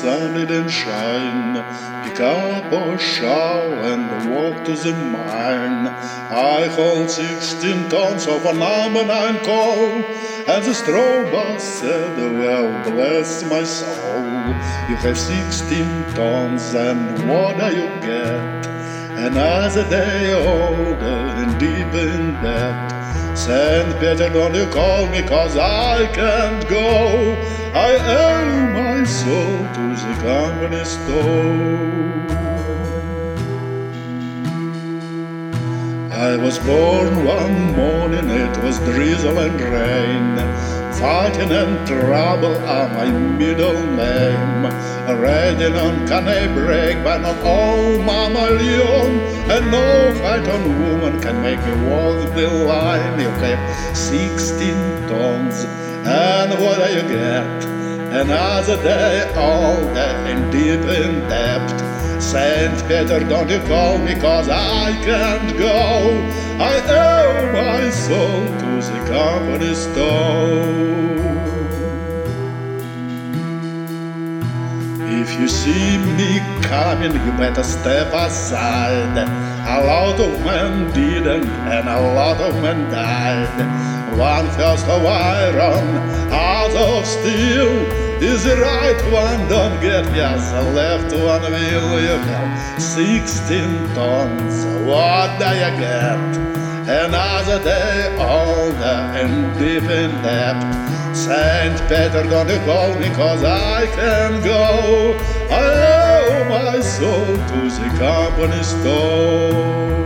sun didn't shine. Pick up our shovel and walk to the mine. I hold 16 tons of a number 9 coal. And the straw boss said, well, bless my soul. You have 16 tons, and what do you get? Another day older and deep in debt. Saint Peter, don't you call me, 'cause I can't go. I owe my soul to the company store. I was born one morning, it was drizzle and rain. Fighting and trouble are my middle name. Riding on canny break, but not all Mama Leon. And no fight on woman can make me walk the line. You have 16 tons, and what do you get? Another day older and deep in debt. Saint Peter, don't you call me, 'cause I can't go. I owe my soul to the company store. If you see me coming, you better step aside. A lot of men didn't, and a lot of men died. One first of iron, out of steel. Is the right one, don't get just the left one will. You have 16 tons, what do you get? Another day older and deep in debt. Saint Peter, don't you call me, 'cause I can't go. I owe my soul to the company store.